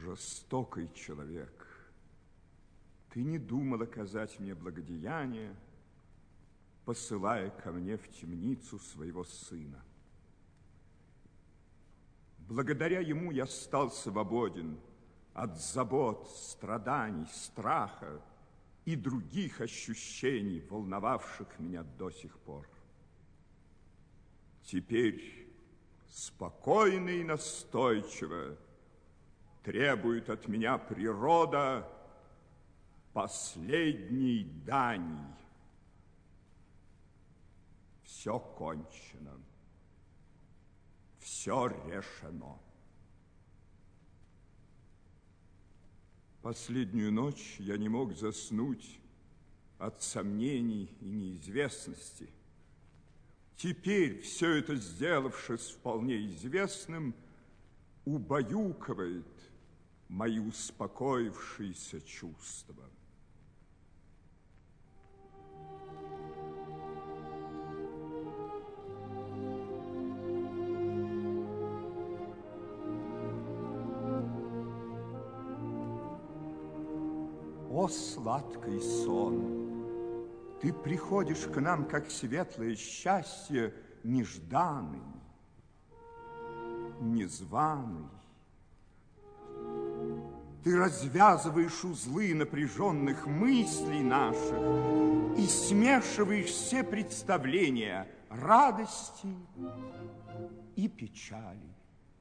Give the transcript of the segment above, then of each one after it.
Жестокий человек, ты не думал оказать мне благодеяние, посылая ко мне в темницу своего сына. Благодаря ему я стал свободен от забот, страданий, страха и других ощущений, волновавших меня до сих пор. Теперь спокойно и настойчиво требует от меня природа последней дани. Все кончено, все решено. Последнюю ночь я не мог заснуть от сомнений и неизвестности. Теперь все это, сделавшись вполне известным, убаюкивает мои успокоившиеся чувства. О, сладкий сон! Ты приходишь к нам, как светлое счастье, нежданный, незваный. Ты развязываешь узлы напряженных мыслей наших и смешиваешь все представления радости и печали.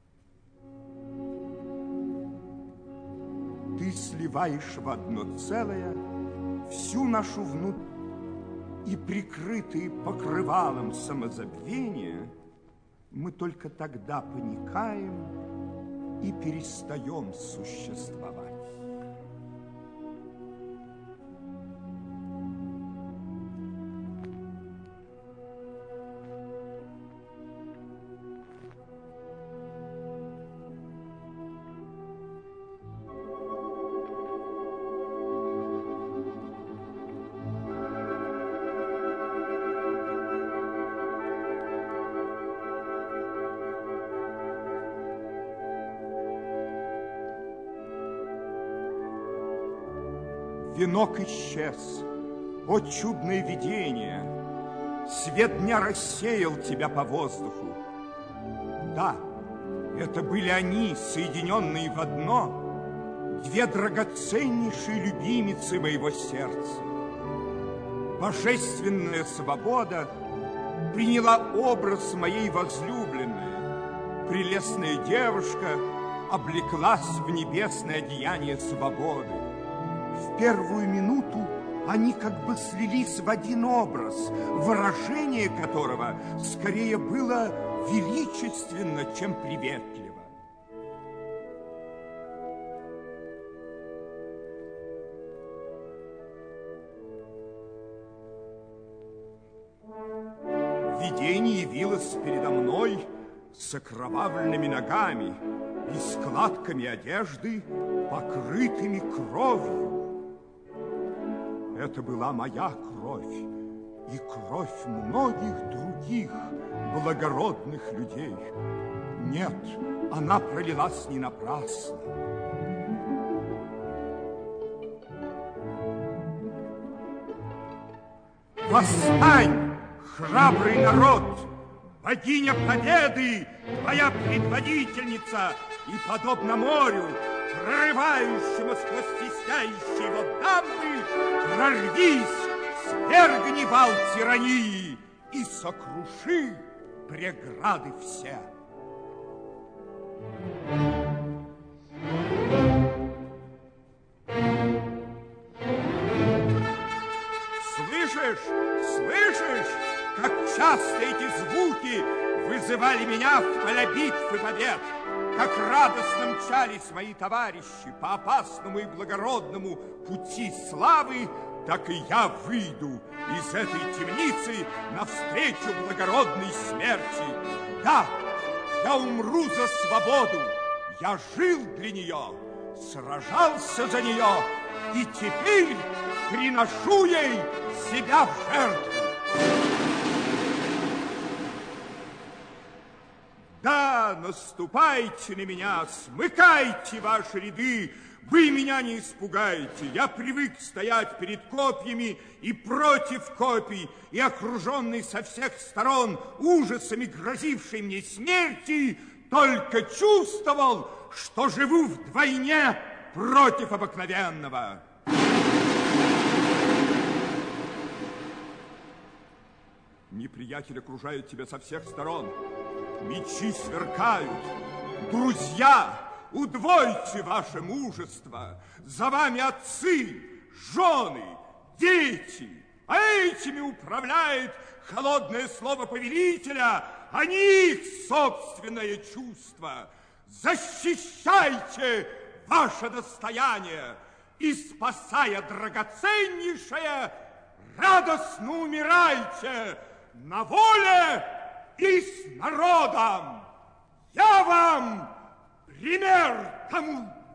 Ты сливаешь в одно целое всю нашу внутренность, и, прикрытые покрывалом самозабвения, мы только тогда паникаем и перестаем существовать. Венок исчез. О, чудное видение! Свет дня рассеял тебя по воздуху. Да, это были они, соединенные в одно, две драгоценнейшие любимицы моего сердца. Божественная свобода приняла образ моей возлюбленной. Прелестная девушка облеклась в небесное одеяние свободы. В первую минуту они как бы слились в один образ, выражение которого скорее было величественно, чем приветливо. Видение явилось передо мной с окровавленными ногами и складками одежды, покрытыми кровью. Это была моя кровь и кровь многих других благородных людей. Нет, она пролилась не напрасно. Восстань, храбрый народ! Богиня Победы, твоя предводительница, и, подобно морю, прорывающему сквозь стесняющие его дамбы, прорвись, свергни вал тирании и сокруши преграды все. Слышишь, слышишь, как часто эти звуки вызывали меня в поля битв и побед? Как радостно мчались мои товарищи по опасному и благородному пути славы, так и я выйду из этой темницы навстречу благородной смерти. Да, я умру за свободу, я жил для нее, сражался за нее, и теперь приношу ей себя в жертву. Да, но наступайте на меня, смыкайте ваши ряды, вы меня не испугаете. Я привык стоять перед копьями и против копий, и окруженный со всех сторон ужасами грозившей мне смерти, только чувствовал, что живу вдвойне против обыкновенного. Неприятель окружает тебя со всех сторон. Мечи сверкают. Друзья, удвойте ваше мужество. За вами отцы, жены, дети. А этими управляет холодное слово повелителя, а не их собственное чувство. Защищайте ваше достояние и, спасая драгоценнейшее, радостно умирайте на воле и с народом. Я вам пример тому.